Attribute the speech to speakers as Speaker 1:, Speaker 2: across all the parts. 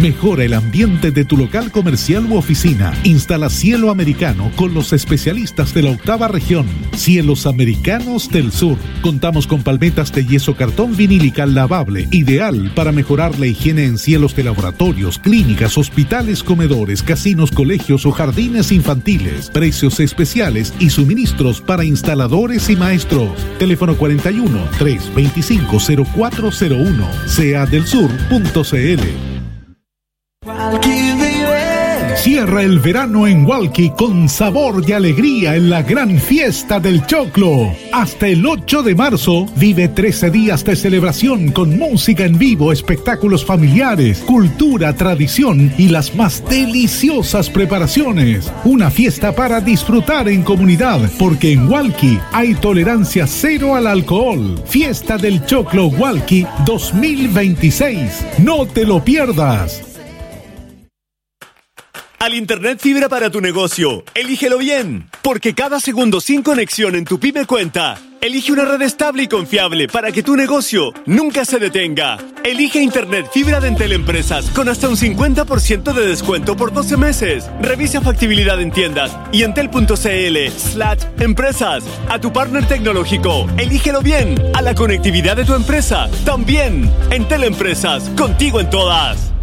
Speaker 1: Mejora el ambiente de tu local comercial u oficina. Instala cielo americano con los especialistas de la 8ª región. Cielos Americanos del Sur. Contamos con palmetas de yeso cartón vinílica lavable, ideal para mejorar la higiene en cielos de laboratorios, clínicas, hospitales, comedores, casinos, colegios o jardines infantiles. Precios especiales y suministros para instaladores y maestros. Teléfono 41 325 0401. seadelsur.cl. Cierra el verano en Hualqui con sabor y alegría en la gran fiesta del choclo. Hasta el 8 de marzo vive 13 días de celebración con música en vivo, espectáculos familiares, cultura, tradición y las más deliciosas preparaciones. Una fiesta para disfrutar en comunidad, porque en Hualqui hay tolerancia cero al alcohol. Fiesta del Choclo Hualqui 2026. No te lo pierdas.
Speaker 2: Al Internet fibra para tu negocio, elígelo bien, porque cada segundo sin conexión en tu pyme cuenta. Elige una red estable y confiable para que tu negocio nunca se detenga. Elige Internet fibra de Entel Empresas con hasta un 50% de descuento por 12 meses. Revisa factibilidad en tiendas y entel.cl/empresas. A tu partner tecnológico, elígelo bien. A la conectividad de tu empresa, también. Entel Empresas, contigo en todas.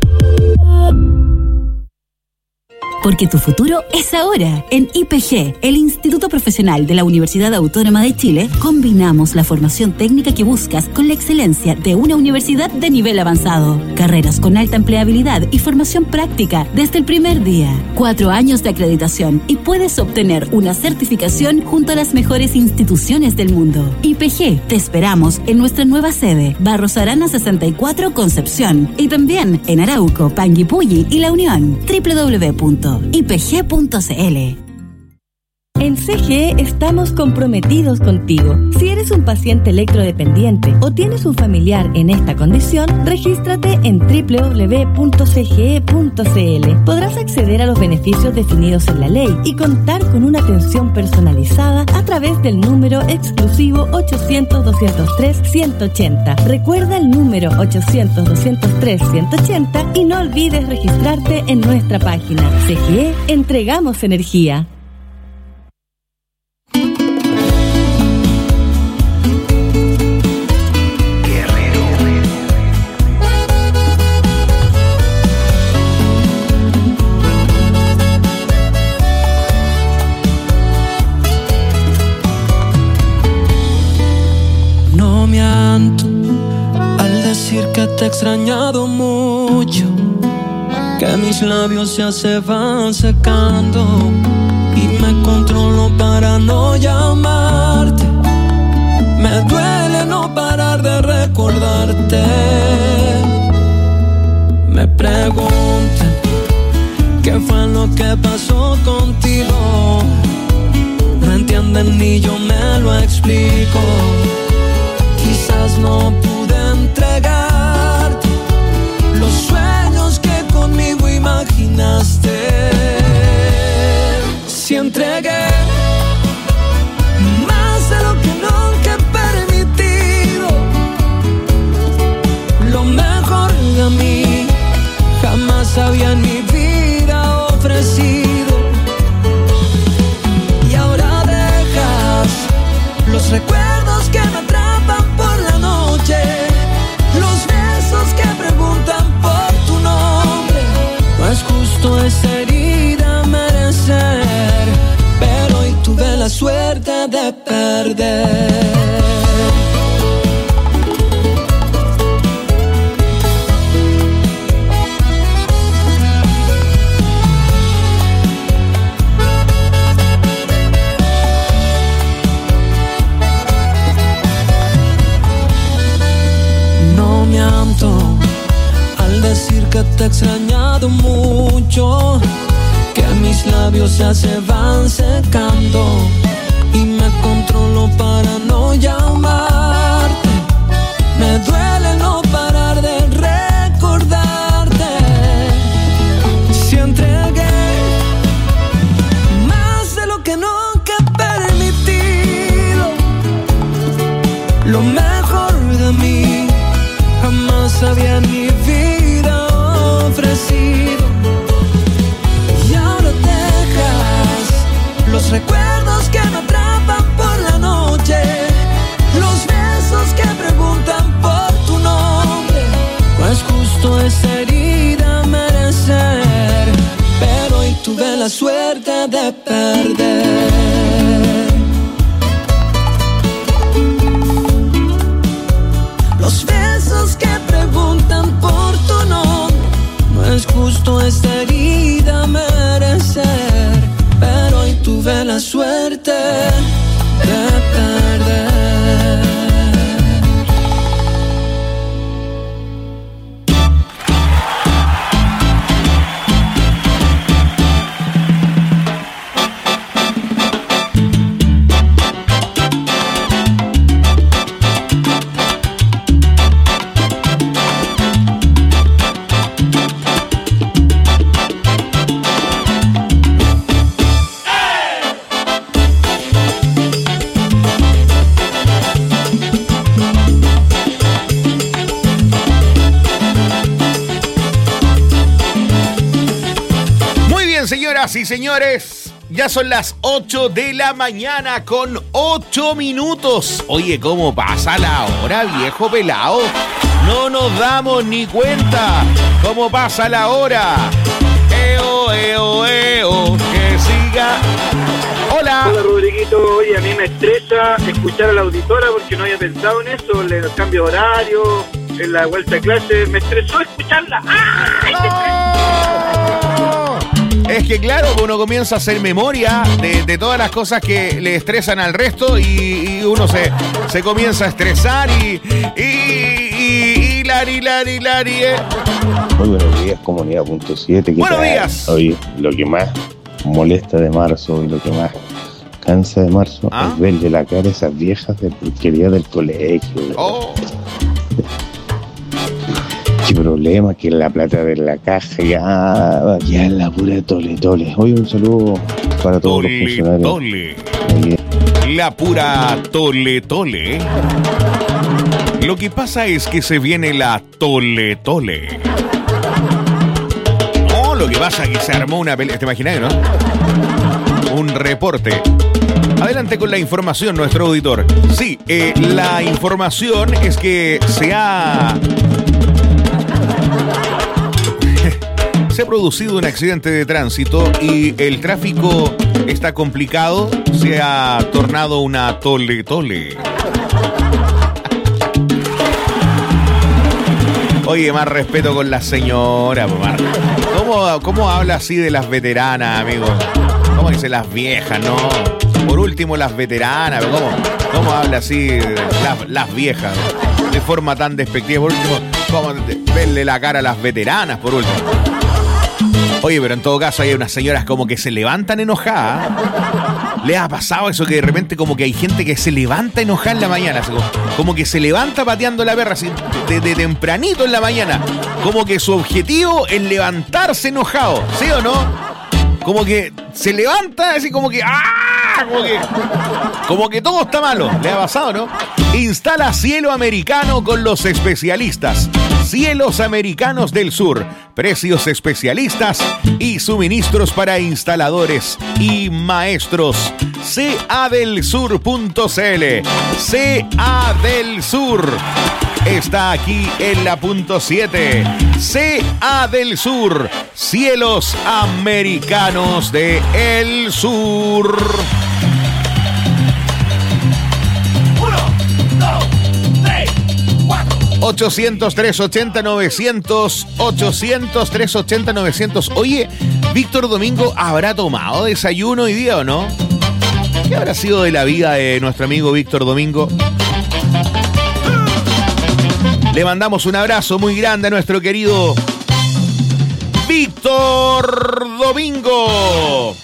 Speaker 3: Porque tu futuro es ahora. En IPG, el Instituto Profesional de la Universidad Autónoma de Chile, combinamos la formación técnica que buscas con la excelencia de una universidad de nivel avanzado. Carreras con alta empleabilidad y formación práctica desde el primer día. 4 años de acreditación y puedes obtener una certificación junto a las mejores instituciones del mundo. IPG, te esperamos en nuestra nueva sede, Barros Arana 64, Concepción. Y también en Arauco, Panguipulli y La Unión. www.ipg.cl.
Speaker 4: En CGE estamos comprometidos contigo. Si eres un paciente electrodependiente o tienes un familiar en esta condición, regístrate en www.cge.cl. Podrás acceder a los beneficios definidos en la ley y contar con una atención personalizada a través del número exclusivo 800-203-180. Recuerda el número 800-203-180 y no olvides registrarte en nuestra página. CGE, entregamos energía.
Speaker 5: Que te he extrañado mucho, que mis labios ya se van secando y me controlo para no llamarte. Me duele no parar de recordarte. Me preguntan qué fue lo que pasó contigo. No entienden ni yo me lo explico. Quizás no pude entregarte los sueños que conmigo imaginaste. Si entregué más de lo que nunca he permitido, lo mejor de mí jamás había en mi vida ofrecido. Y ahora dejas los recuerdos que me atrapan por la noche, los besos que preguntan por tu nombre. No es justo esa herida merecer, pero hoy tuve la suerte de perder. Al decir que te he extrañado mucho, que mis labios ya se van secando y me controlo para no llamarte. Me duele no parar de recordarte. Si entregué más de lo que nunca he permitido, lo mejor de mí jamás había en mi vida ofrecido. recuerdos que me atrapan por la noche, los besos que preguntan por tu nombre. No es justo esa herida merecer, pero hoy tuve la suerte de perder. Los besos que preguntan por tu nombre. No es justo esta herida merecer, pero hoy tuve la suerte de perder.
Speaker 6: Señoras y señores, ya son las 8 de la mañana con 8 minutos. Oye, ¿cómo pasa la hora, viejo pelado? No nos damos ni cuenta. ¿Cómo pasa la hora? Eo, eo, eo, que siga. Hola.
Speaker 7: Hola, Rodriguito. Oye, a mí me estresa escuchar a la auditora porque no había pensado en eso, en el cambio de horario, en la vuelta de clase. Me estresó escucharla. ¡Ay!
Speaker 6: Es que claro, uno comienza a hacer memoria de todas las cosas que le estresan al resto y uno se comienza a estresar y lari.
Speaker 8: Muy buenos días, comunidad.7.
Speaker 6: Buenos días.
Speaker 8: Hoy lo que más molesta de marzo y lo que más cansa de marzo es verle la cara a esas viejas de porquería del colegio.
Speaker 6: Oh.
Speaker 8: Qué problema, que la plata de la caja ya es la pura tole. Hoy un saludo para todos los funcionarios.
Speaker 6: La pura tole. Lo que pasa es que se viene la tole. Oh, lo que pasa es que se armó una pelea. ¿Te imaginas, no? Un reporte. Adelante con la información, nuestro auditor. Sí, la información es que se ha producido un accidente de tránsito y el tráfico está complicado. Se ha tornado una tole. Oye, más respeto con la señora, ¿Cómo habla así de las veteranas, amigo? ¿Cómo dice las viejas, no? Por último, las veteranas, ¿cómo habla así de las viejas? De forma tan despectiva. Por último, ¿cómo verle la cara a las veteranas, por último? Oye, pero en todo caso hay unas señoras como que se levantan enojadas. ¿Le ha pasado eso que de repente como que hay gente que se levanta enojada en la mañana? Como que se levanta pateando la perra así de tempranito en la mañana. Como que su objetivo es levantarse enojado, ¿sí o no? Como que se levanta así como que como que todo está malo. ¿Le ha pasado, no? Instala Cielo Americano con los especialistas. Cielos Americanos del Sur. Precios especialistas y suministros para instaladores y maestros. cadelsur.cl. CA del Sur está aquí en la punto 7. CA del Sur. Cielos Americanos de El Sur. 800-380-900, 800-380-900. Oye, Víctor Domingo, ¿habrá tomado desayuno hoy día o no? ¿Qué habrá sido de la vida de nuestro amigo Víctor Domingo? Le mandamos un abrazo muy grande a nuestro querido Víctor Domingo.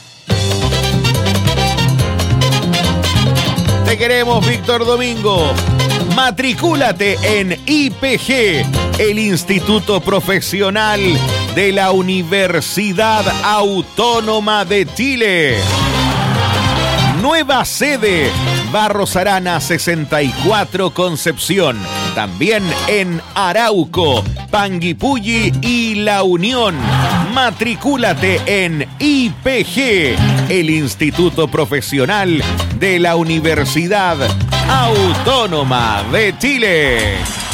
Speaker 6: Te queremos, Víctor Domingo. Matricúlate en IPG, el Instituto Profesional de la Universidad Autónoma de Chile. Nueva sede, Barros Arana 64, Concepción. También en Arauco, Panguipulli y La Unión. Matricúlate en IPG, el Instituto Profesional de la Universidad Autónoma de Chile.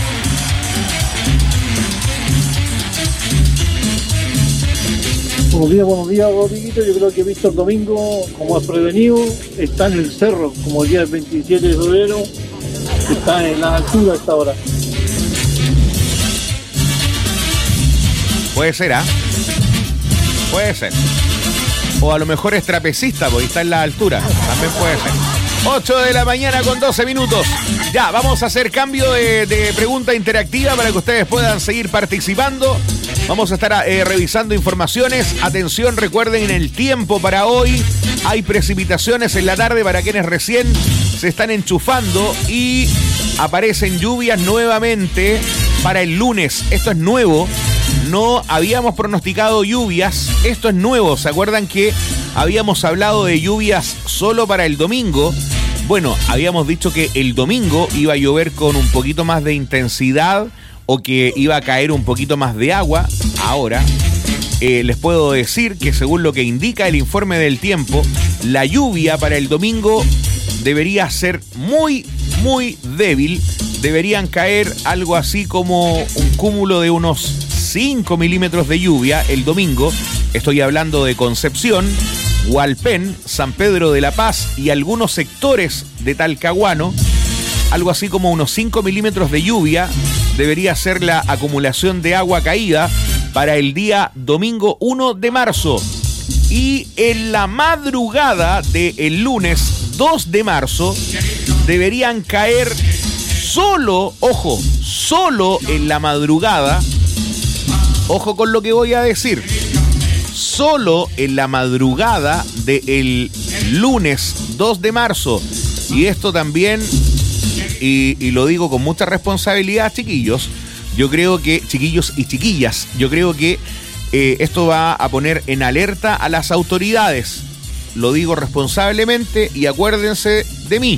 Speaker 9: Buenos días, Rodriguito. Yo creo que Víctor Domingo, como es prevenido, está en el cerro, como el día 27 de febrero, está en la altura a esta hora.
Speaker 6: Puede ser, ¿ah? Puede ser. O a lo mejor es trapecista, porque está en la altura. También puede ser. 8 de la mañana con 12 minutos. Ya, vamos a hacer cambio de pregunta interactiva para que ustedes puedan seguir participando. Vamos a estar revisando informaciones. Atención, recuerden, en el tiempo para hoy hay precipitaciones en la tarde para quienes recién se están enchufando y aparecen lluvias nuevamente para el lunes. Esto es nuevo. No habíamos pronosticado lluvias. Esto es nuevo. ¿Se acuerdan que habíamos hablado de lluvias solo para el domingo? Bueno, habíamos dicho que el domingo iba a llover con un poquito más de intensidad o que iba a caer un poquito más de agua. Ahora, les puedo decir que según lo que indica el informe del tiempo, la lluvia para el domingo debería ser muy, muy débil. Deberían caer algo así como un cúmulo de unos 5 milímetros de lluvia el domingo. Estoy hablando de Concepción, Hualpén, San Pedro de la Paz y algunos sectores de Talcahuano. Algo así como unos 5 milímetros de lluvia debería ser la acumulación de agua caída para el día domingo 1 de marzo. Y en la madrugada del lunes 2 de marzo deberían caer solo, ojo, solo en la madrugada, ojo con lo que voy a decir, solo en la madrugada del lunes 2 de marzo. Y esto también, y lo digo con mucha responsabilidad, chiquillos, yo creo que, chiquillos y chiquillas, yo creo que esto va a poner en alerta a las autoridades. Lo digo responsablemente y acuérdense de mí.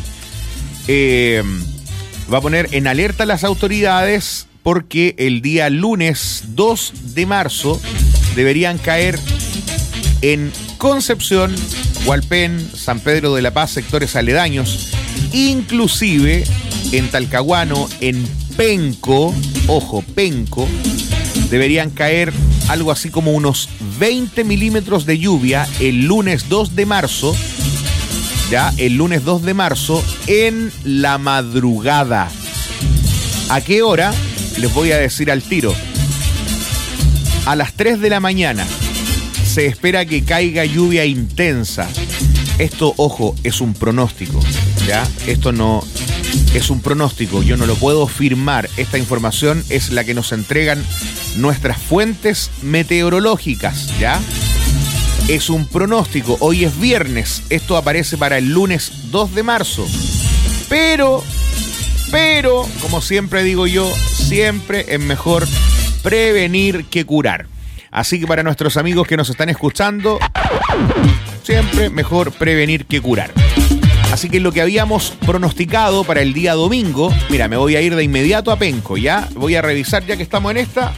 Speaker 6: Va a poner en alerta a las autoridades porque el día lunes 2 de marzo deberían caer en Concepción, Hualpén, San Pedro de la Paz, sectores aledaños, inclusive en Talcahuano, en Penco, ojo, Penco, deberían caer algo así como unos 20 milímetros de lluvia el lunes 2 de marzo, ya, el lunes 2 de marzo en la madrugada. ¿A qué hora? Les voy a decir al tiro. A las 3 de la mañana se espera que caiga lluvia intensa. Esto, ojo, es un pronóstico, ¿ya? Esto no es un pronóstico, yo no lo puedo firmar. Esta información es la que nos entregan nuestras fuentes meteorológicas, ¿ya? Es un pronóstico. Hoy es viernes. Esto aparece para el lunes 2 de marzo. Pero, como siempre digo yo, siempre es mejor prevenir que curar. Así que para nuestros amigos que nos están escuchando, siempre mejor prevenir que curar. Así que lo que habíamos pronosticado para el día domingo, mira, me voy a ir de inmediato a Penco, ¿ya? Voy a revisar, ya que estamos en esta,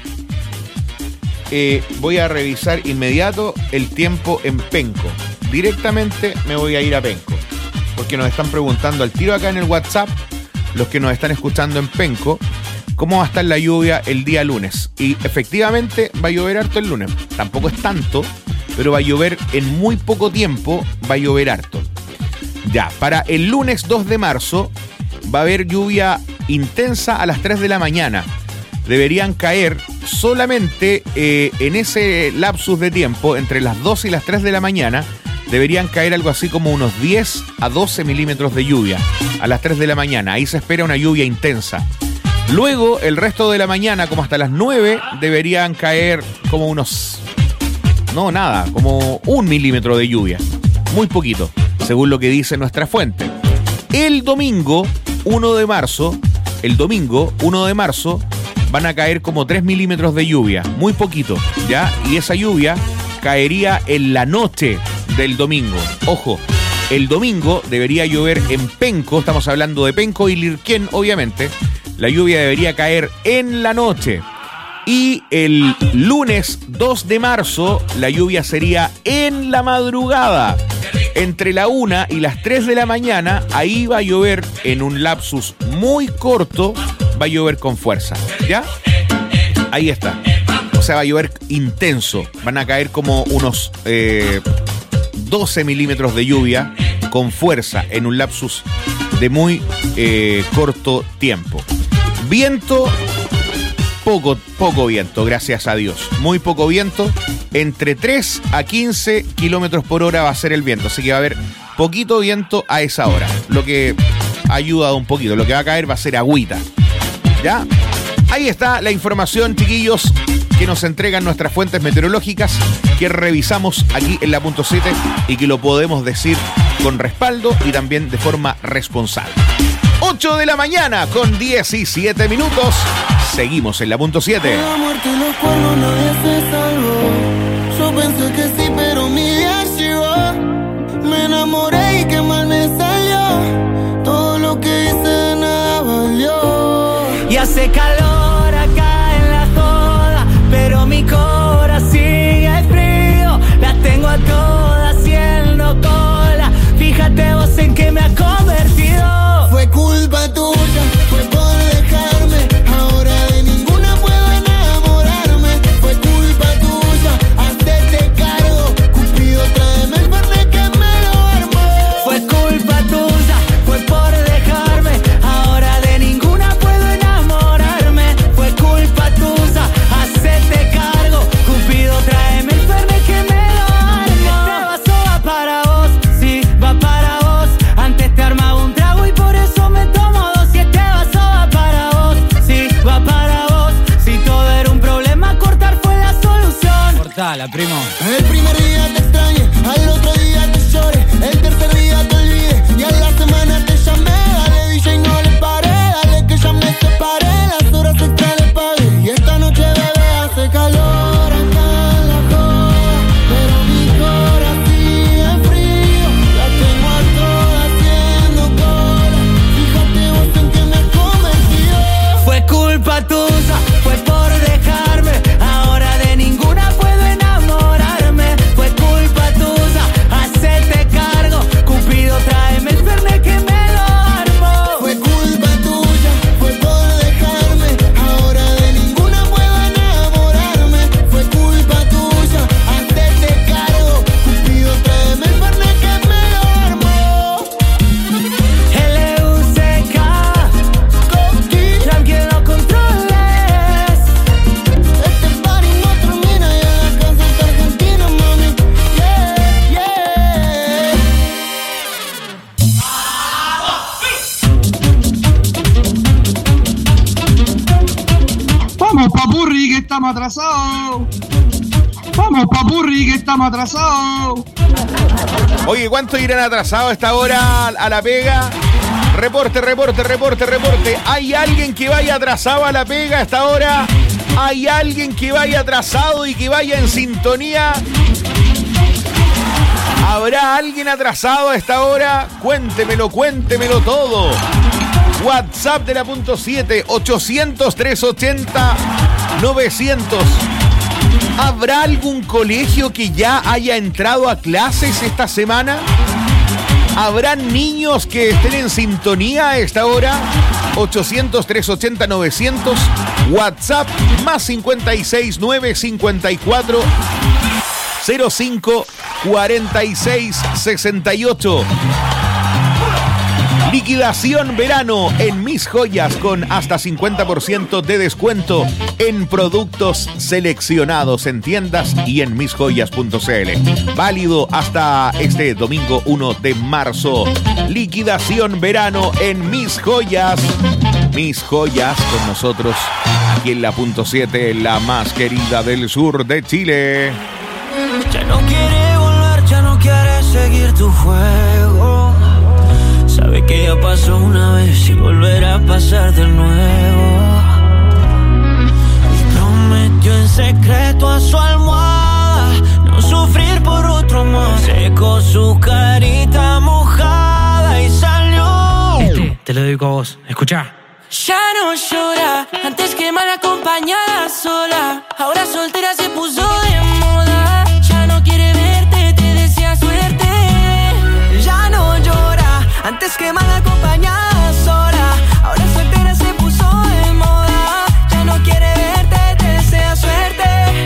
Speaker 6: voy a revisar inmediato el tiempo en Penco. Directamente me voy a ir a Penco, porque nos están preguntando al tiro acá en el WhatsApp, los que nos están escuchando en Penco, cómo va a estar la lluvia el día lunes. Y efectivamente va a llover harto el lunes. Tampoco es tanto, pero va a llover en muy poco tiempo, va a llover harto. Ya, para el lunes 2 de marzo va a haber lluvia intensa a las 3 de la mañana. Deberían caer solamente en ese lapsus de tiempo, entre las 2 y las 3 de la mañana, deberían caer algo así como unos 10 a 12 milímetros de lluvia a las 3 de la mañana. Ahí se espera una lluvia intensa. Luego, el resto de la mañana, como hasta las 9, deberían caer como unos... no, nada, como 1 milímetro de lluvia. Muy poquito, según lo que dice nuestra fuente. El domingo 1 de marzo, van a caer como 3 milímetros de lluvia. Muy poquito, ¿ya? Y esa lluvia caería en la noche del domingo. Ojo, el domingo debería llover en Penco, estamos hablando de Penco y Lirquén, obviamente. La lluvia debería caer en la noche. Y el lunes 2 de marzo, la lluvia sería en la madrugada. Entre la 1 y las 3 de la mañana, ahí va a llover en un lapsus muy corto, va a llover con fuerza, ¿ya? Ahí está. O sea, va a llover intenso. Van a caer como unos 12 milímetros de lluvia con fuerza en un lapsus de muy corto tiempo. Viento, poco viento, gracias a Dios. Muy poco viento. Entre 3 a 15 kilómetros por hora va a ser el viento. Así que va a haber poquito viento a esa hora. Lo que ayuda un poquito. Lo que va a caer va a ser agüita. ¿Ya? Ahí está la información, chiquillos, que nos entregan nuestras fuentes meteorológicas, que revisamos aquí en la punto 7 y que lo podemos decir con respaldo y también de forma responsable. 8 de la mañana con 17 minutos. Seguimos en la punto 7.
Speaker 5: La muerte y los cuernos nadie se salvó. Yo pensé que sí, pero mi día llegó. Me enamoré y qué mal me salió. Todo lo que hice nada valió. Y hace calor acá en la joda, pero mi corazón sigue frío. Las tengo a todas haciendo cola. Fíjate vos en qué me ha convertido. Fue culpa tuya, fue por dejarme. Ahora de ninguna puedo enamorarme. Fue culpa tuya, hacerte cargo. Cupido, tráeme el fernet que me lo armó. Fue culpa tuya, fue por dejarme. Ahora de ninguna puedo enamorarme. Fue culpa tuya, hacerte cargo. Cupido, tráeme el fernet que me lo armó. Este vaso va para vos, sí, va para vos. Antes te armaba un trago y por eso me tomo dos. Y este vaso va para vos, sí, va para vos. Si todo era un problema, cortar fue la solución.
Speaker 10: Cortala, primo.
Speaker 5: El primer día te extrañé, al otro día te lloré, el tercer día te olvidé y a la semana te llamé. Dale DJ, no le paré, dale que ya me separé. Las horas extra le pagué y esta noche bebé hace calor acá en la joda, pero mi corazón sigue frío. La tengo a todas haciendo cola. Fíjate vos en que me has convencido. Fue culpa tuya, fue por dejarme. Ahora de ninguna puedo enamorarme. Fue culpa tuya, hacerte cargo. Cupido, tráeme el fernet que me lo armó. Fue culpa tuya, fue por dejarme. Ahora de ninguna puedo enamorarme. Fue culpa tuya, hacerte cargo. Cupido, tráeme el fernet que me lo armó. L-U-C-K, tranquilo, no controles. Este party no termina y en la casa está Argentina, mami. Yeah, yeah.
Speaker 10: Vamos, papurri, que estamos atrasados. Vamos, papurri, que estamos atrasados.
Speaker 6: Oye, ¿cuánto irán atrasados a esta hora a la pega? Reporte. ¿Hay alguien que vaya atrasado a la pega a esta hora? ¿Hay alguien que vaya atrasado y que vaya en sintonía? ¿Habrá alguien atrasado a esta hora? Cuéntemelo todo. WhatsApp de la punto 7, 800-380-900. ¿Habrá algún colegio que ya haya entrado a clases esta semana? ¿Habrán niños que estén en sintonía a esta hora? 800-380-900. WhatsApp más 56 954 05 46 68. Liquidación verano en Mis Joyas con hasta 50% de descuento en productos seleccionados en tiendas y en misjoyas.cl. Válido hasta este domingo 1 de marzo. Liquidación verano en Mis Joyas. Mis Joyas con nosotros aquí en la punto 7, la más querida del sur de Chile.
Speaker 5: Ya no quiere volver, ya no quiere seguir tu juego. Sabe que ya pasó una vez y volverá a pasar de nuevo. Y prometió en secreto a su almohada no sufrir por otro más. Secó su carita mojada y salió.
Speaker 10: Te lo dedico a vos, escuchá.
Speaker 5: Ya no llora, antes que mal acompañada sola. Ahora soltera se puso de moda. Ya no quiere verte, te desea suerte.
Speaker 11: Ya no llora, antes que mal acompañada sola. Ahora soltera se puso de moda. Ya no quiere verte, te desea suerte.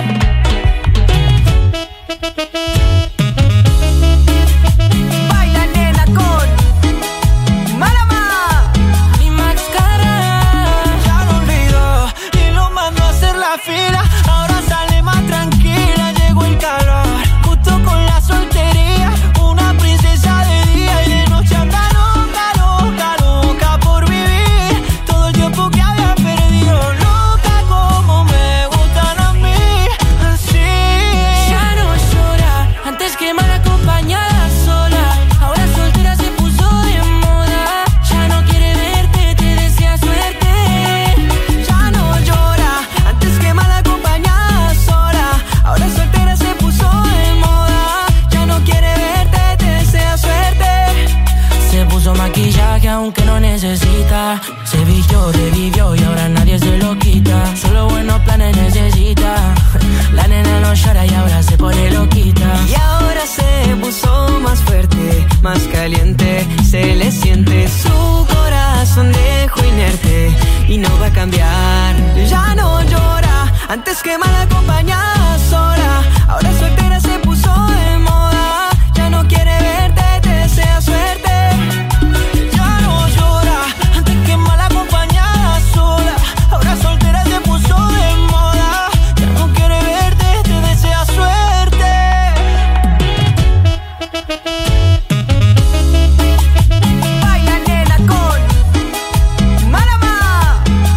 Speaker 11: Baila nena con Malama.
Speaker 5: Mi Max Cara
Speaker 11: ya lo olvidó y lo mandó a hacer la fila. Ahora sale más tranquila, llegó el calor. Justo con la soltería, una princesa de día y de noche anda loca, loca, loca por vivir todo el tiempo que había perdido. Loca como me gustan a mí, así.
Speaker 5: ya no llora, antes que mal acompañada sola. Ahora soltera se puso de moda. Ya no quiere verte, te desea suerte.
Speaker 11: Ya no llora, antes que mal acompañada sola. Ahora soltera se puso de moda. Ya no quiere verte, te desea suerte.
Speaker 5: Se puso maquillaje aunque no necesita. Se vistió, revivió y ahora nadie se lo quita. Solo buenos planes necesita. La nena no llora y ahora se pone loquita.
Speaker 11: Y ahora se puso más fuerte, más caliente. Se le siente, su corazón dejó inerte y no va a cambiar. Ya no llora, antes que mal acompañada sola. Ahora soltera se puso de moda. Ya no quiere verte, te desea suerte. Ya no llora, antes que mal acompañada sola. Ahora soltera se puso de moda. Ya no quiere verte, te desea suerte. Baila nena con Malama.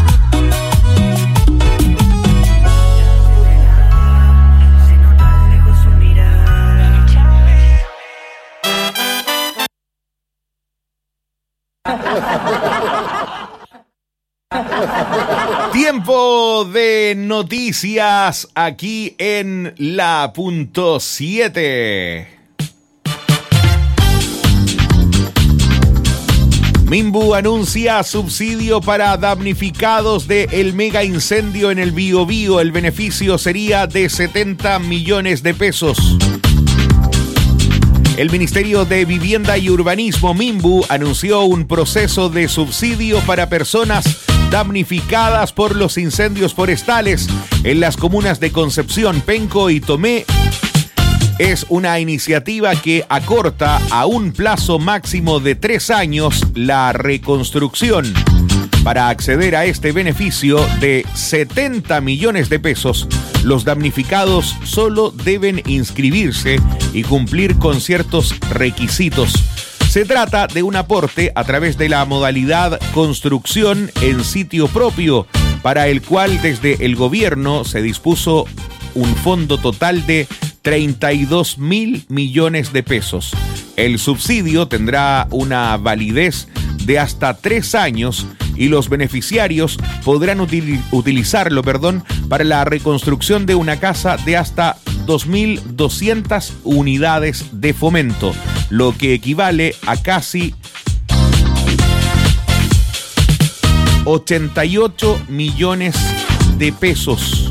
Speaker 11: Se nota de lejos su mirada.
Speaker 6: Tiempo de noticias aquí en la punto 7. Minbu anuncia subsidio para damnificados del mega incendio en el Biobío. El beneficio sería de 70 millones de pesos. El Ministerio de Vivienda y Urbanismo, Minbu, anunció un proceso de subsidio para personas damnificadas por los incendios forestales en las comunas de Concepción, Penco y Tomé. Es una iniciativa que acorta a un plazo máximo de 3 años la reconstrucción. Para acceder a este beneficio de 70 millones de pesos, los damnificados solo deben inscribirse y cumplir con ciertos requisitos. Se trata de un aporte a través de la modalidad construcción en sitio propio, para el cual desde el gobierno se dispuso un fondo total de 32.000 millones de pesos. El subsidio tendrá una validez de hasta 3 años y los beneficiarios podrán utilizarlo para la reconstrucción de una casa de hasta 2.200 unidades de fomento, lo que equivale a casi 88 millones de pesos.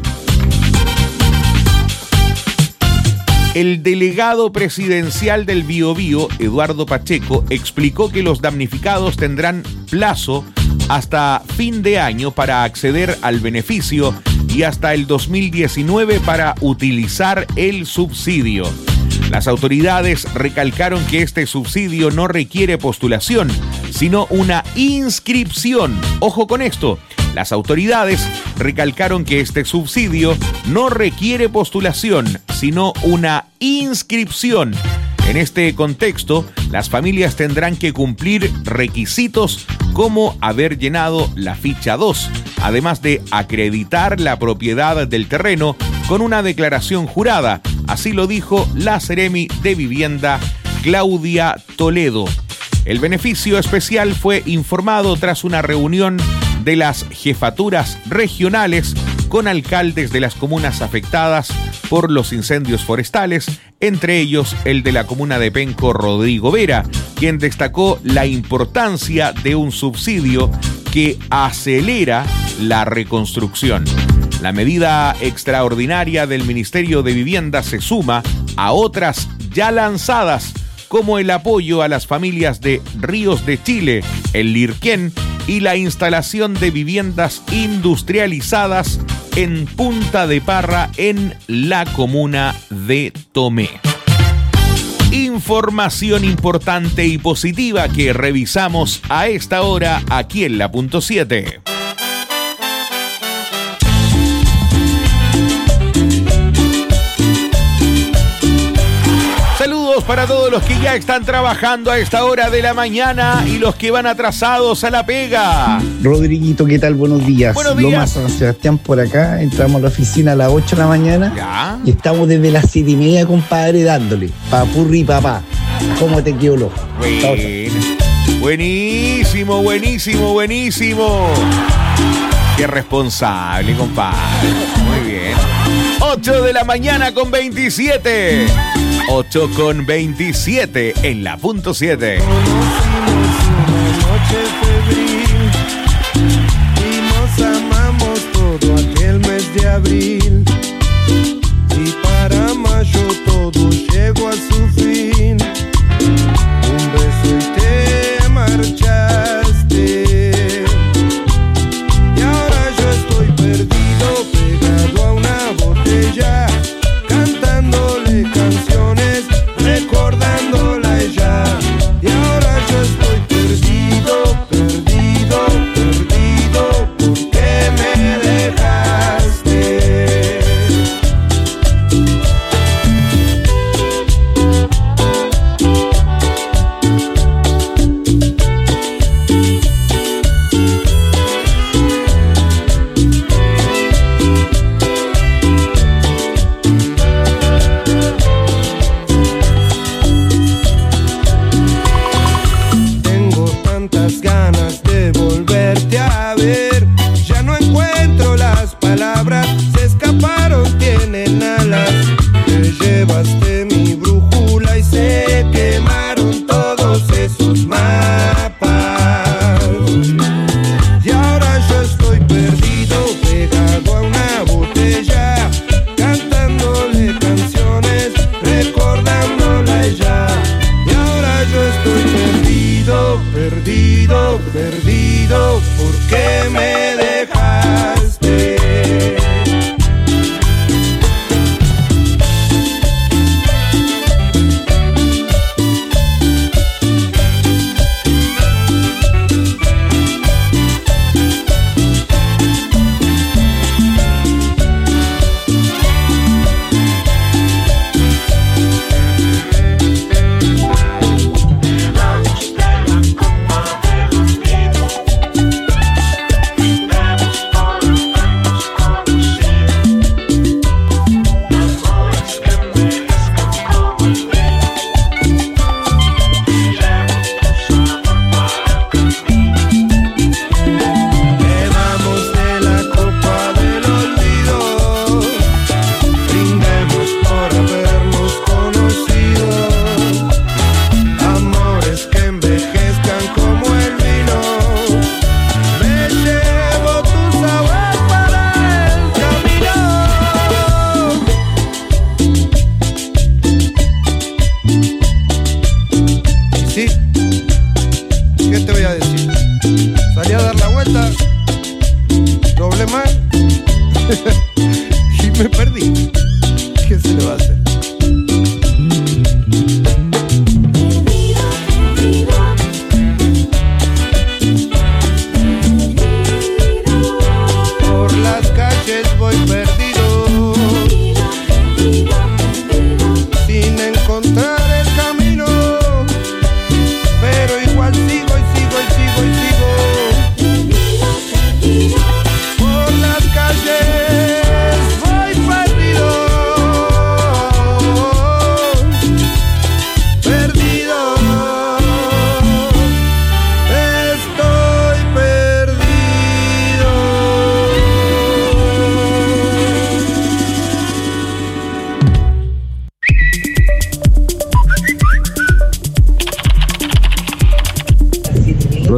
Speaker 6: El delegado presidencial del Biobío, Eduardo Pacheco, explicó que los damnificados tendrán plazo hasta fin de año para acceder al beneficio y hasta el 2019 para utilizar el subsidio. Las autoridades recalcaron que este subsidio no requiere postulación, sino una inscripción. Ojo con esto. Las autoridades recalcaron que este subsidio no requiere postulación, sino una inscripción. En este contexto, las familias tendrán que cumplir requisitos como haber llenado la ficha 2, además de acreditar la propiedad del terreno con una declaración jurada. Así lo dijo la Seremi de Vivienda, Claudia Toledo. El beneficio especial fue informado tras una reunión de las jefaturas regionales con alcaldes de las comunas afectadas por los incendios forestales, entre ellos el de la comuna de Penco, Rodrigo Vera, quien destacó la importancia de un subsidio que acelera la reconstrucción. La medida extraordinaria del Ministerio de Vivienda se suma a otras ya lanzadas, como el apoyo a las familias de Ríos de Chile, el Lirquén y la instalación de viviendas industrializadas en Punta de Parra, en la comuna de Tomé. Información importante y positiva que revisamos a esta hora aquí en la Punto 7. Saludos para todos los que ya están trabajando a esta hora de la mañana y los que van atrasados a la pega.
Speaker 12: Rodriguito, ¿qué tal? Buenos días.
Speaker 6: Buenos días.
Speaker 12: Loma San Sebastián por acá. Entramos a la oficina a las 8 de la mañana.
Speaker 6: ¿Ya?
Speaker 12: Y estamos desde las 7:30, compadre, dándole. Papurri, papá. ¿Cómo te quedó lo?
Speaker 6: Buenísimo, buenísimo, buenísimo. Qué responsable, compadre. Muy bien. 8 de la mañana con 27. 8 con 27 en la Punto 7.
Speaker 13: Noche febril y nos amamos todo aquel mes de abril, y para mayo todo llegó a su fin. Un beso y te marchaste, y ahora yo estoy perdido, pegado a una botella, cantándole canciones, recordándola ella. Y ahora yo estoy perdido, perdido.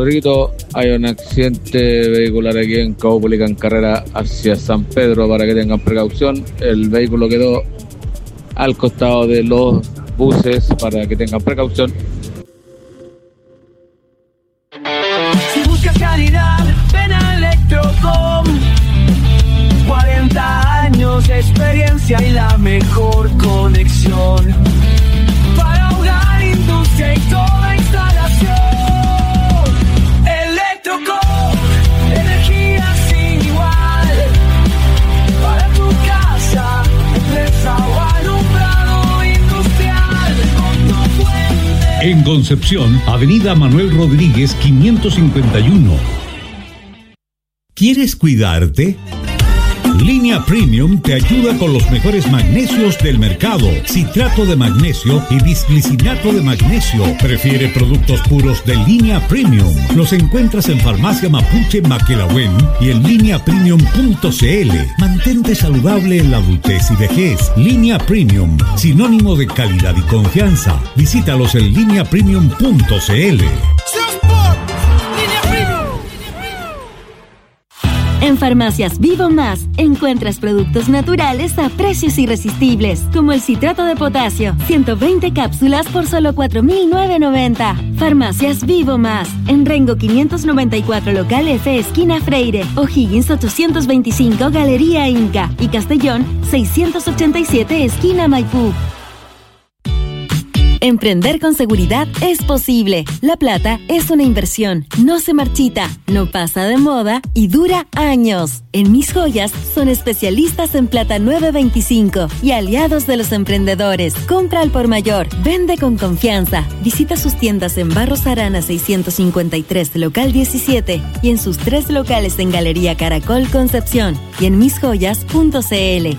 Speaker 14: Rodriguito, hay un accidente vehicular aquí en Caupolicán en carrera hacia San Pedro, para que tengan precaución. El vehículo quedó al costado de los buses, para que tengan precaución.
Speaker 5: Si buscas calidad, ven a Electrocom. 40 años de experiencia y la mejor conexión para hogar, industria y toda instalación. Electrocom, energía sin igual para tu casa, empresa o alumbrado industrial.
Speaker 1: En Concepción, Avenida Manuel Rodríguez 551. ¿Quieres cuidarte? Línea Premium te ayuda con los mejores magnesios del mercado. Citrato de magnesio y bisglicinato de magnesio. Prefiere productos puros de Línea Premium. Los encuentras en Farmacia Mapuche Maquelahuen y en lineapremium.cl. Mantente saludable en la adultez y vejez. Línea Premium, sinónimo de calidad y confianza. Visítalos en lineapremium.cl.
Speaker 3: En Farmacias Vivo Más encuentras productos naturales a precios irresistibles, como el citrato de potasio, 120 cápsulas por solo 4.990. Farmacias Vivo Más, en Rengo 594 local F esquina Freire, O'Higgins 825 Galería Inca y Castellón 687 esquina Maipú. Emprender con seguridad es posible. La plata es una inversión, no se marchita, no pasa de moda y dura años. En Mis Joyas son especialistas en plata 925 y aliados de los emprendedores. Compra al por mayor, vende con confianza. Visita sus tiendas en Barros Arana 653 local 17 y en sus 3 locales en Galería Caracol Concepción y en misjoyas.cl.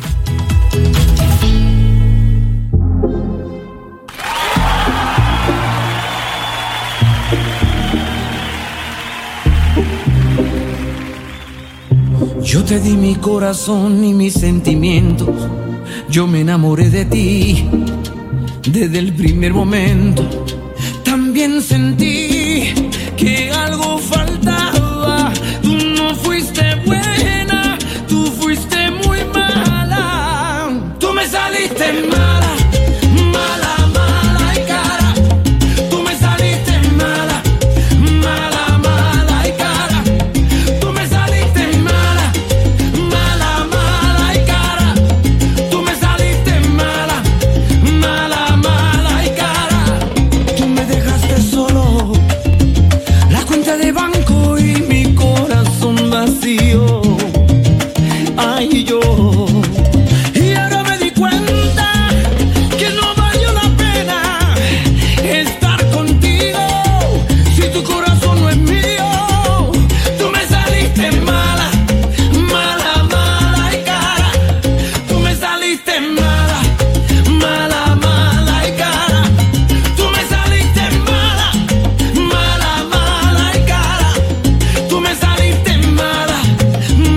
Speaker 5: Yo te di mi corazón y mis sentimientos, yo me enamoré de ti desde el primer momento. También sentí que algo faltaba, tú no fuiste buena, tú fuiste muy mala, tú me saliste mala, mala, mala y cara, tú me saliste mala, mala, mala y cara, tú me saliste mala, mala, mala y cara, tú me saliste mala, mala, mala y cara, tú me dejaste solo, la cuenta de banco y mi corazón vacío, ay yo. Y ahora me di cuenta que no valió la pena estar contigo si tu corazón no es mío. Tú me saliste mala, mala, mala y cara. Tú me saliste mala, mala, mala y cara. Tú me saliste mala, mala, mala y cara. Tú me saliste mala,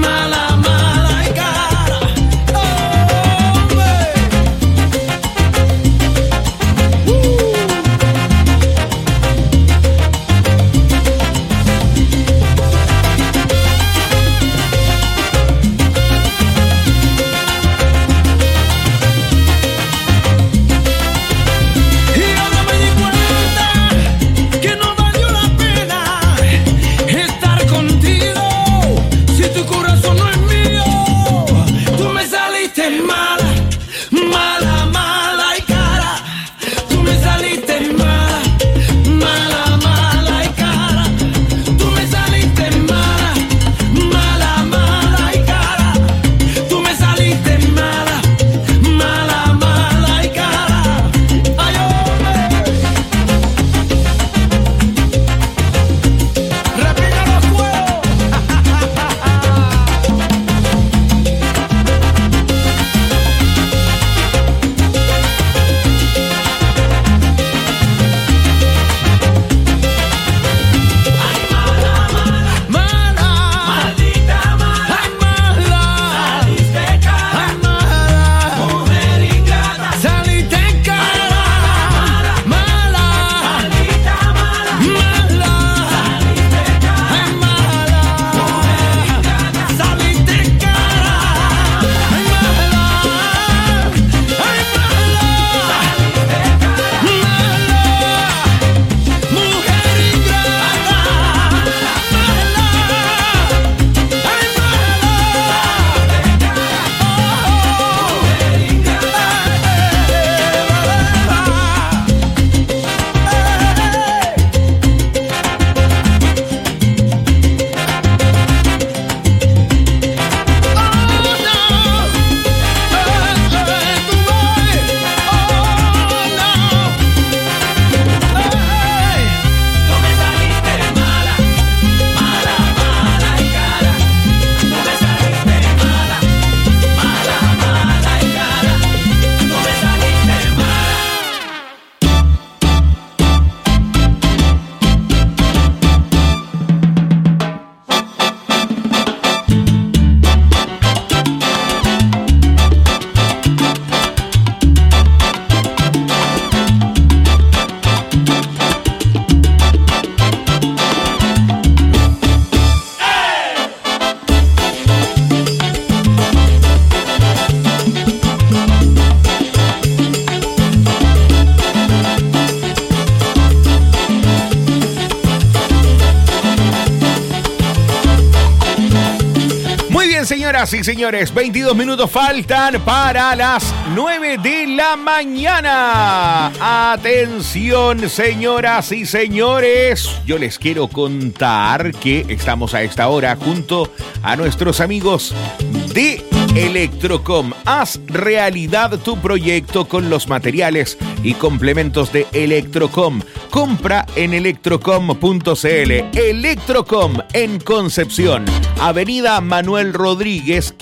Speaker 6: bien, señoras y señores, 22 minutos faltan para las 9 de la mañana. Atención, señoras y señores. Yo les quiero contar que estamos a esta hora junto a nuestros amigos de Electrocom. Haz realidad tu proyecto con los materiales y complementos de Electrocom. Compra en electrocom.cl. Electrocom en Concepción, Avenida Manuel Rodríguez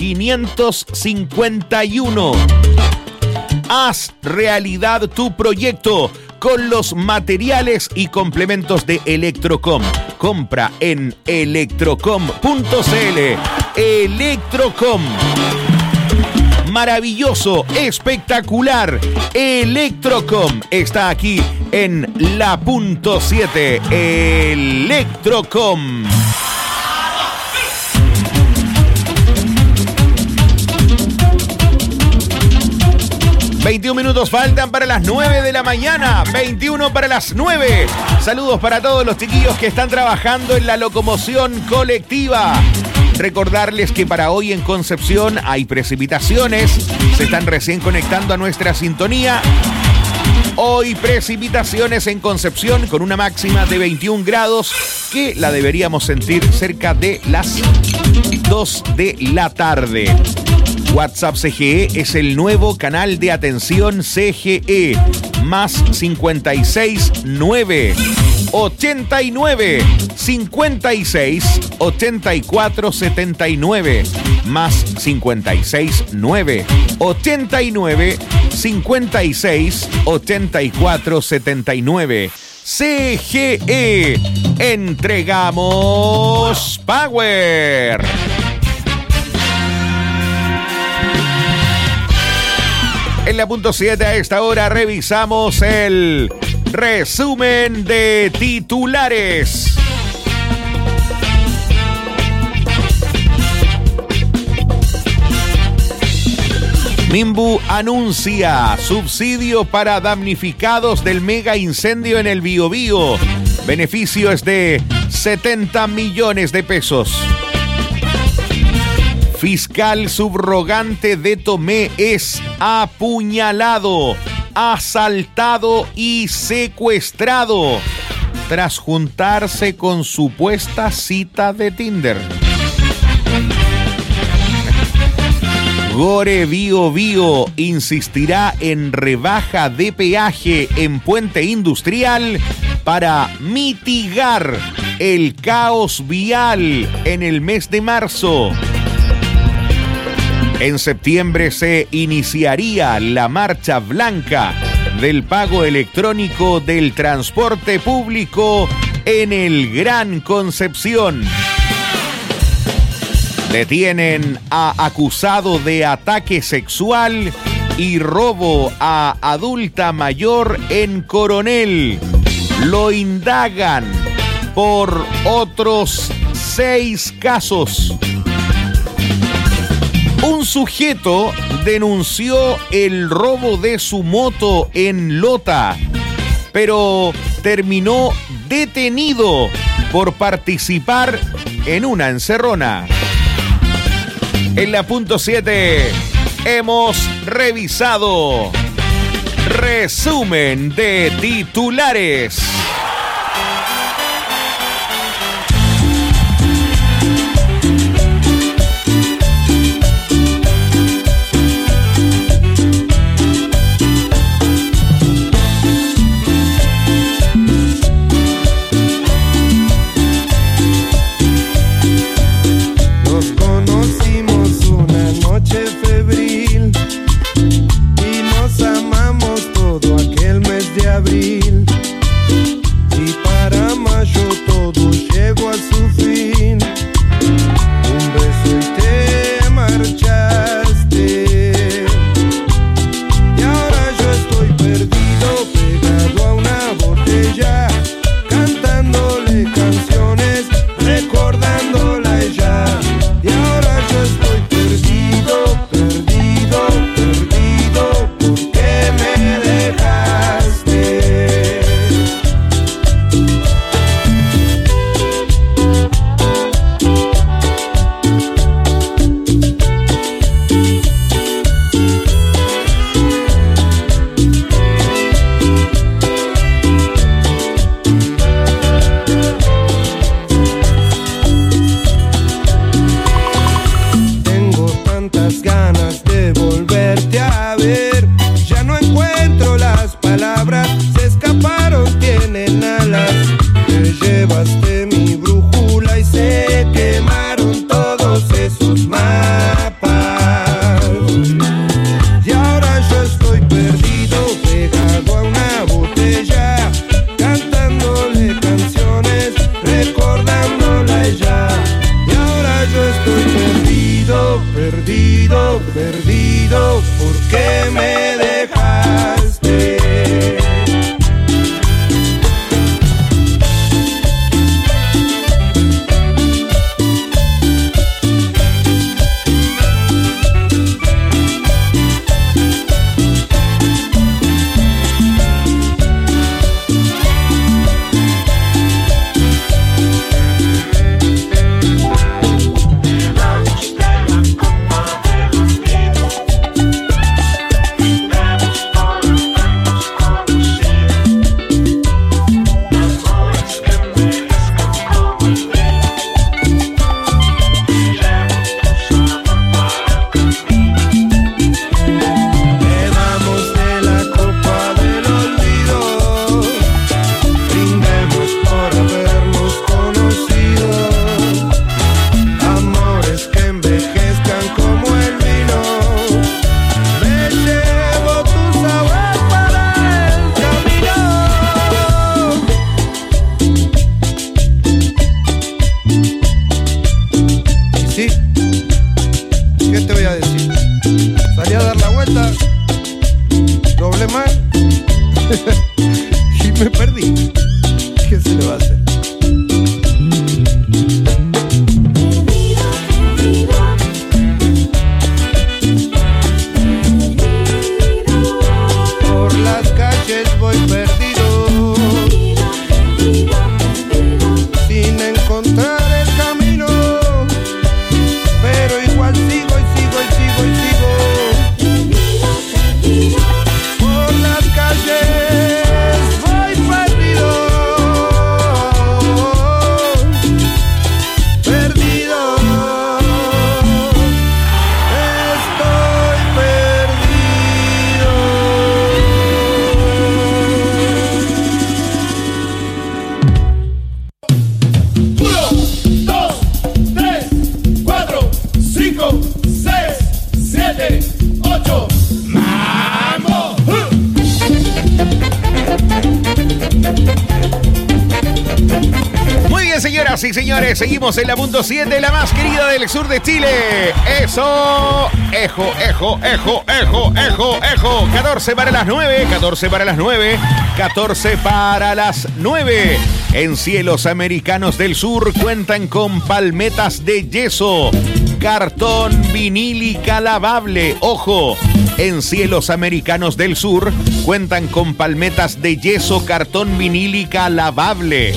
Speaker 6: 551. Haz realidad tu proyecto con los materiales y complementos de Electrocom. Compra en electrocom.cl. Electrocom. Maravilloso, espectacular. Electrocom está aquí en la punto 7. Electrocom. ...21 minutos faltan para las 9 de la mañana... ...21 para las 9... ...saludos para todos los chiquillos que están trabajando... ...en la locomoción colectiva... Recordarles que para hoy en Concepción hay precipitaciones. Se están recién conectando a nuestra sintonía. Hoy precipitaciones en Concepción con una máxima de 21 grados que la deberíamos sentir cerca de las 2 de la tarde. WhatsApp CGE es el nuevo canal de atención CGE. Más 569 89 56 84 79 más 56 9 89 56 84 79. CGE, entregamos Power. En la punto 7 a esta hora revisamos el resumen de titulares. Minbu anuncia subsidio para damnificados del mega incendio en el Biobío. Beneficio es de 70 millones de pesos. Fiscal subrogante de Tomé es apuñalado, asaltado y secuestrado tras juntarse con supuesta cita de Tinder. Gore Biobío insistirá en rebaja de peaje en Puente Industrial para mitigar el caos vial en el mes de marzo. En septiembre se iniciaría la marcha blanca del pago electrónico del transporte público en el Gran Concepción. Detienen a acusado de ataque sexual y robo a adulta mayor en Coronel. Lo indagan por otros 6 casos. Un sujeto denunció el robo de su moto en Lota, pero terminó detenido por participar en una encerrona. En la punto 7 hemos revisado resumen de titulares.
Speaker 13: Febril y nos amamos todo aquel mes de abril. Perdido, ¿por qué me dejaste?
Speaker 6: Sí, señores, seguimos en la punto 7, la más querida del sur de Chile. Eso, ejo. 14 para las 9, 14 para las 9, 14 para las 9. En Cielos Americanos del Sur cuentan con palmetas de yeso, cartón vinílica lavable. Ojo, en Cielos Americanos del Sur cuentan con palmetas de yeso, cartón vinílica lavable.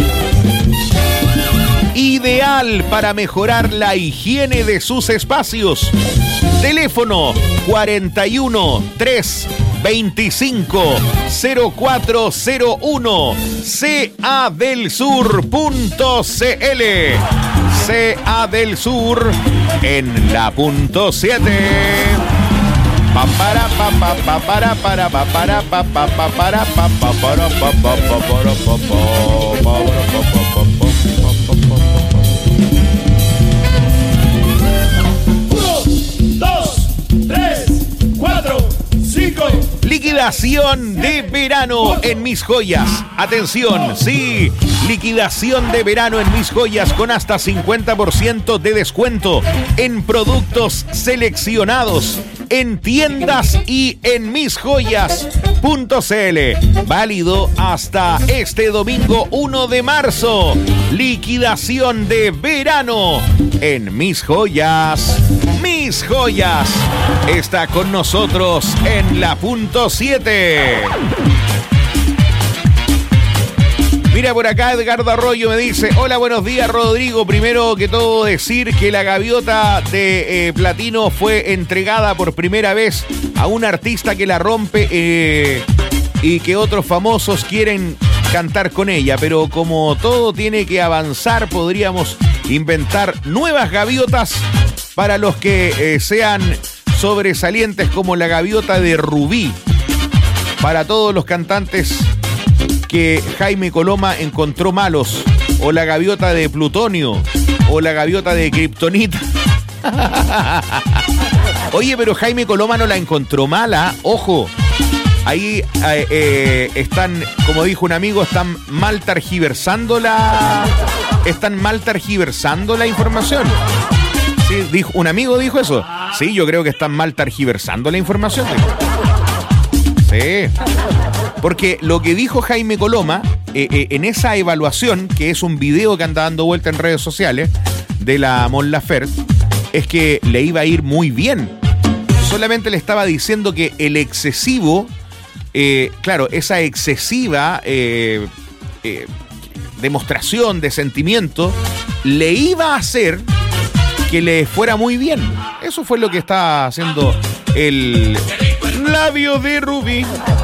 Speaker 6: Ideal para mejorar la higiene de sus espacios. Teléfono 41 325 0401 cadelsur.cl. CA del Sur en la punto 7. Liquidación de verano en Mis Joyas. Atención, sí, liquidación de verano en Mis Joyas con hasta 50% de descuento en productos seleccionados en tiendas y en misjoyas.cl. Válido hasta este domingo 1 de marzo. Liquidación de verano en Mis Joyas. Mis Joyas está con nosotros en la punto 7. Mira, por acá Edgardo Arroyo me dice: hola, buenos días, Rodrigo. Primero que todo decir que la gaviota de platino fue entregada por primera vez a un artista que la rompe y que otros famosos quieren cantar con ella. Pero como todo tiene que avanzar, podríamos inventar nuevas gaviotas para los que sean sobresalientes, como la gaviota de Rubí, para todos los cantantes que Jaime Coloma encontró malos, o la gaviota de Plutonio, o la gaviota de Kryptonita. Oye, pero Jaime Coloma no la encontró mala, ojo. Ahí están, como dijo un amigo, están mal tergiversando la información. Sí, un amigo dijo eso. Sí, yo creo que están mal tergiversando la información. Sí. Porque lo que dijo Jaime Coloma en esa evaluación, que es un video que anda dando vuelta en redes sociales de la Mon Laferte, es que le iba a ir muy bien. Solamente le estaba diciendo que el excesivo, claro, esa excesiva demostración de sentimiento le iba a hacer que le fuera muy bien. Eso fue lo que está haciendo el labio de Rubí.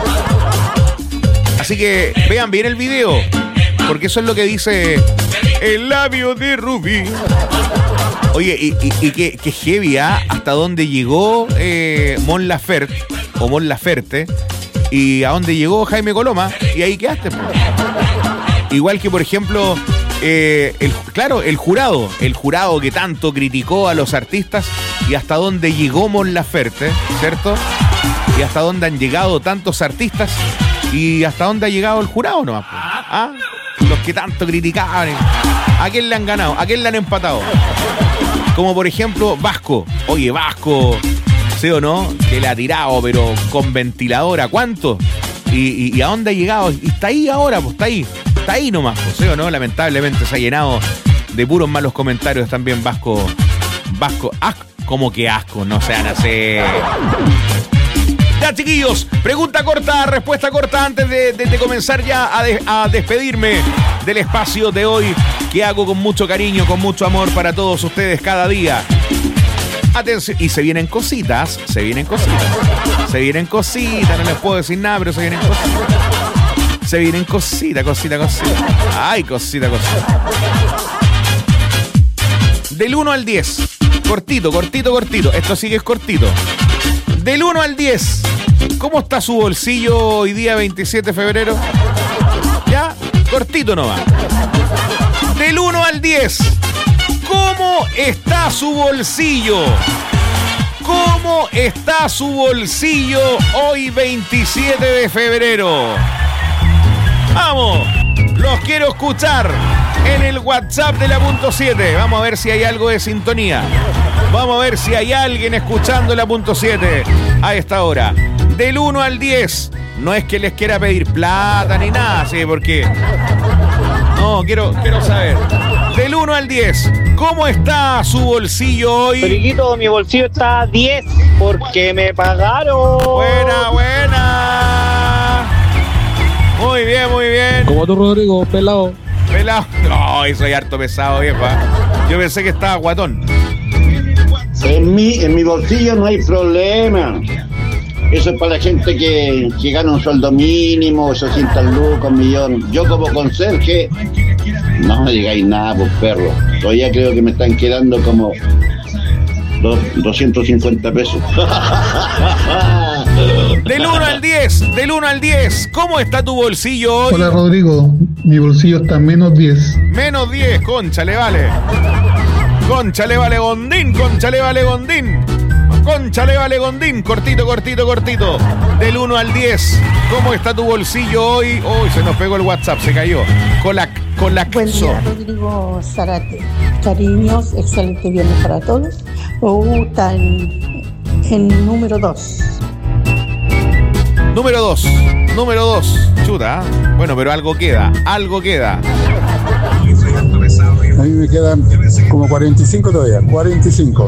Speaker 6: Así que vean bien el video, porque eso es lo que dice el labio de Rubí. Oye, y que heavy, hasta dónde llegó Mon Laferte, o Mon Laferte, y a dónde llegó Jaime Coloma, y ahí quedaste. Igual que, por ejemplo, el jurado que tanto criticó a los artistas, y hasta dónde llegó Mon Laferte, ¿cierto? Y hasta dónde han llegado tantos artistas, y hasta dónde ha llegado el jurado nomás. ¿Ah? Los que tanto criticaban. ¿A quién le han ganado? ¿A quién le han empatado? Como por ejemplo Vasco. Oye, Vasco, ¿sí o no? Que le ha tirado, pero con ventiladora. ¿Cuánto? ¿Y a dónde ha llegado? Y está ahí ahora, pues está ahí. Está ahí nomás, pues, ¿sí o no? Lamentablemente se ha llenado de puros malos comentarios también Vasco. Como que asco, no sean así. Ya, chiquillos, pregunta corta, respuesta corta antes de comenzar ya a despedirme del espacio de hoy que hago con mucho cariño, con mucho amor para todos ustedes cada día. Atención, y se vienen cositas, no les puedo decir nada, pero se vienen cositas. Ay, cosita. Del 1 al 10, cortito, esto sí que es cortito. Del 1 al 10, ¿cómo está su bolsillo hoy día 27 de febrero? Ya, cortito nomás. Del 1 al 10, ¿cómo está su bolsillo? ¿Cómo está su bolsillo hoy 27 de febrero? ¡Vamos! Los quiero escuchar en el WhatsApp de la punto 7. Vamos a ver si hay algo de sintonía. Vamos a ver si hay alguien escuchando la punto 7 a esta hora. Del 1 al 10. No es que les quiera pedir plata ni nada, sí, porque... No, quiero saber. Del 1 al 10, ¿cómo está su bolsillo hoy?
Speaker 15: Periquito, mi bolsillo está a 10 porque me pagaron.
Speaker 6: Buena. Muy bien.
Speaker 14: Como tú, Rodrigo, pelado.
Speaker 6: No, soy harto pesado, vieja. Yo pensé que estaba guatón.
Speaker 16: En mi bolsillo no hay problema. Eso es para la gente que gana un sueldo mínimo, 800 lucas, 1 millón. Yo como conserje, no me digáis nada, pues perro. Todavía creo que me están quedando como 250 pesos.
Speaker 6: Del 1 al 10, ¿cómo está tu bolsillo hoy?
Speaker 17: Hola, Rodrigo, mi bolsillo está menos 10.
Speaker 6: Menos 10, cónchale, vale. Cónchale, vale, Gondín. Cortito. Del 1 al 10, ¿cómo está tu bolsillo hoy? Uy, se nos pegó el WhatsApp, se cayó. Colacso.
Speaker 18: Buen día, Rodrigo Zárate. Cariños, excelente viernes para todos. Está en número 2.
Speaker 6: Número 2. Chuta, Bueno, pero algo queda.
Speaker 17: A mí me quedan como 45 todavía. 45,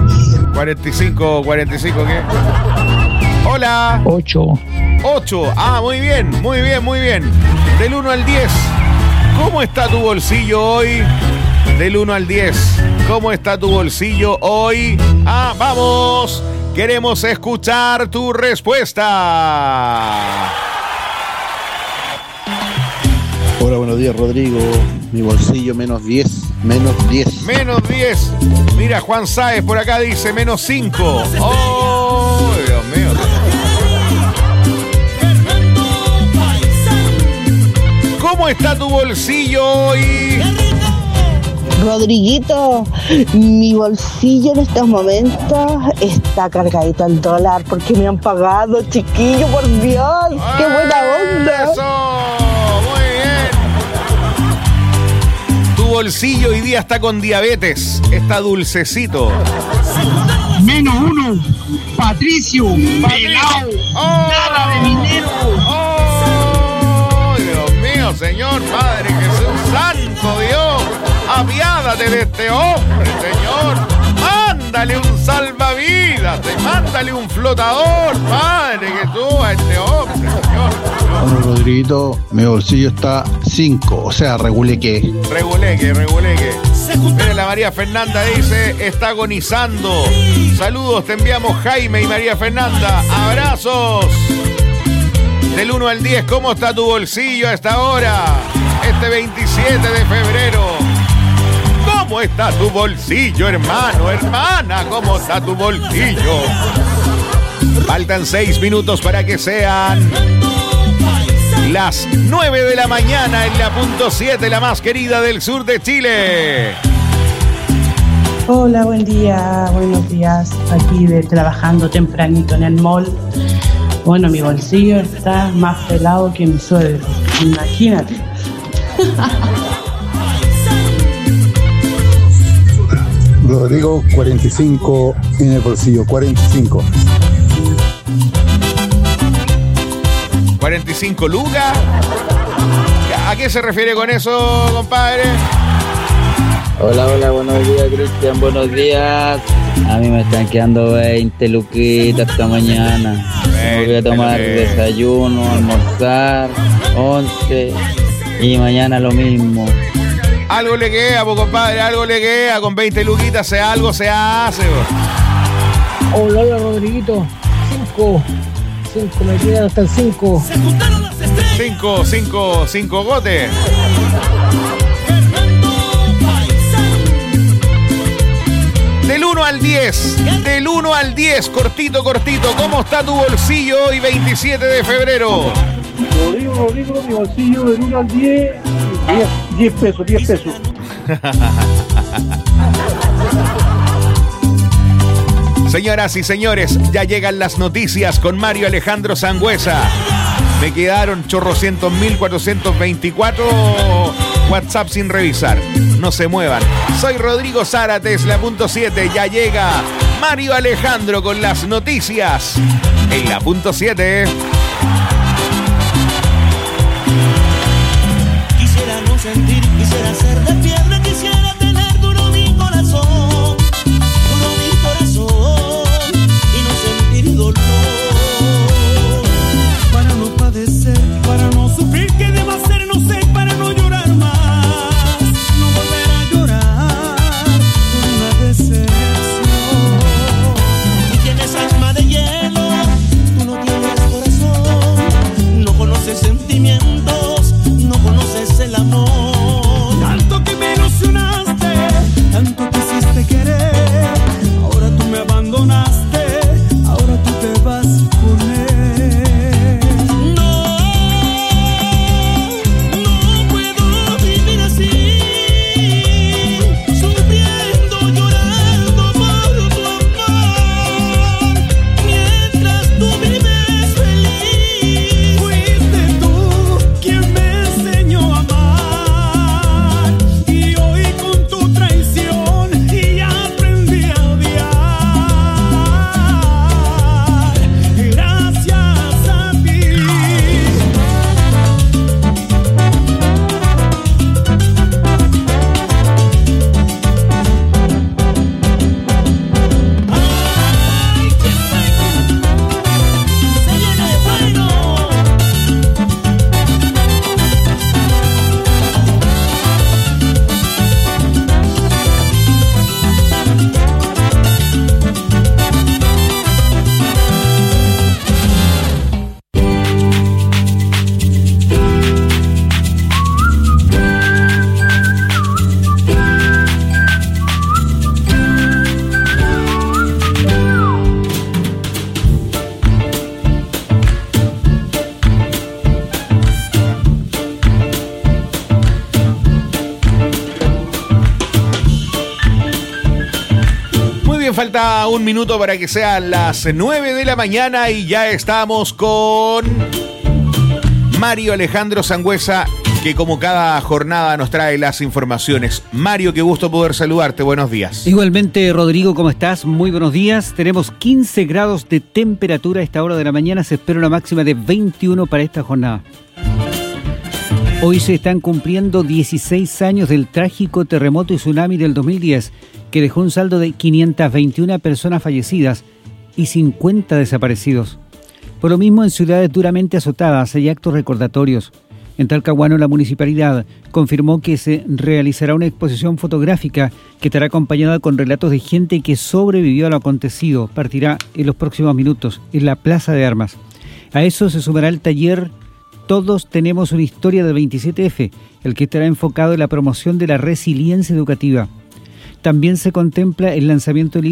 Speaker 6: ¿qué? Hola.
Speaker 17: 8.
Speaker 6: Ah, muy bien. Del 1 al 10, ¿cómo está tu bolsillo hoy? Del 1 al 10, ¿cómo está tu bolsillo hoy? Ah, vamos. Queremos escuchar tu respuesta.
Speaker 8: Hola, buenos días, Rodrigo. Mi bolsillo menos 10.
Speaker 6: Menos 10. Mira, Juan Sáez por acá dice menos 5. ¡Oh, Dios mío! ¿Cómo está tu bolsillo hoy?
Speaker 19: Rodriguito, mi bolsillo en estos momentos está cargadito al dólar porque me han pagado, chiquillo, por Dios. ¡Qué buena onda!
Speaker 6: ¡Eso! Muy bien. Tu bolsillo hoy día está con diabetes, está dulcecito.
Speaker 10: Menos uno, Patricio, pelao, nada de dinero.
Speaker 6: ¡Oh! Dios mío, Señor, Padre Jesús, Santo Dios, apiádate de este hombre, Señor. Mándale un salvavidas, mándale un flotador, Padre Jesús, a este hombre, Señor.
Speaker 17: Bueno, Rodriguito, mi bolsillo está 5, o sea, reguleque.
Speaker 6: Reguleque. Mira, la María Fernanda dice, está agonizando. Saludos, te enviamos Jaime y María Fernanda. Abrazos. Del 1 al 10, ¿cómo está tu bolsillo a esta hora? Este 27 de febrero. ¿Cómo está tu bolsillo, hermano, hermana? ¿Cómo está tu bolsillo? Faltan 6 minutos para que sean las 9 de la mañana en la punto 7, la más querida del sur de Chile.
Speaker 18: Hola, buen día, buenos días. Aquí trabajando tempranito en el mall. Bueno, mi bolsillo está más pelado que mi suegro. Imagínate.
Speaker 17: Rodrigo, 45 en el bolsillo, 45.
Speaker 6: 45 lucas. ¿A qué se refiere con eso, compadre?
Speaker 20: Hola, buenos días, Cristian, buenos días. A mí me están quedando 20 luquitas esta mañana. Me voy a tomar desayuno, almorzar, 11 y mañana lo mismo.
Speaker 6: Algo le queda, pues, compadre, algo le queda. Con 20 luquitas algo se hace.
Speaker 21: Hola, Rodriguito. 5, me quedan hasta el 5.
Speaker 6: 5 gotes. Del 1 al 10, cortito. ¿Cómo está tu bolsillo hoy, 27 de febrero?
Speaker 9: Rodrigo, mi bolsillo del 1 al 10, 10 pesos.
Speaker 6: Señoras y señores, ya llegan las noticias con Mario Alejandro Sangüesa. Me quedaron 400.424 WhatsApp sin revisar. No se muevan. Soy Rodrigo Zárate, la punto 7. Ya llega Mario Alejandro con las noticias en la punto 7.
Speaker 5: Quisiera no sentir, quisiera ser de piedra, quisiera tener duro mi corazón, y no sentir dolor. Para no padecer, para no sufrir, ¿qué debo hacer? No sé, para no llorar más, no volver a llorar por una decepción. Y tienes alma de hielo, tú no tienes corazón, no conoces sentimientos, no conoces el amor. Tanto que me ilusionaste, tanto quisiste querer, ahora tú me abandonaste, ahora tú te vas con él. No puedo vivir así, sufriendo, llorando por tu amor, mientras tú vives feliz. Fuiste tú quien me enseñó a amar, y hoy con tu traición y aprendí a odiar. Gracias a ti. Ay, qué bueno, se viene bueno.
Speaker 6: Muy bien, falta un minuto para que sean las 9 de la mañana y ya estamos con Mario Alejandro Sangüesa que como cada jornada nos trae las informaciones. Mario, qué gusto poder saludarte. Buenos días.
Speaker 2: Igualmente, Rodrigo, ¿cómo estás? Muy buenos días. Tenemos 15 grados de temperatura a esta hora de la mañana. Se espera una máxima de 21 para esta jornada. Hoy se están cumpliendo 16 años del trágico terremoto y tsunami del 2010, que dejó un saldo de 521 personas fallecidas y 50 desaparecidos. Por lo mismo, en ciudades duramente azotadas hay actos recordatorios. En Talcahuano, la municipalidad confirmó que se realizará una exposición fotográfica que estará acompañada con relatos de gente que sobrevivió a lo acontecido. Partirá en los próximos minutos en la Plaza de Armas. A eso se sumará el taller Todos tenemos una historia del 27F, el que estará enfocado en la promoción de la resiliencia educativa. También se contempla el lanzamiento del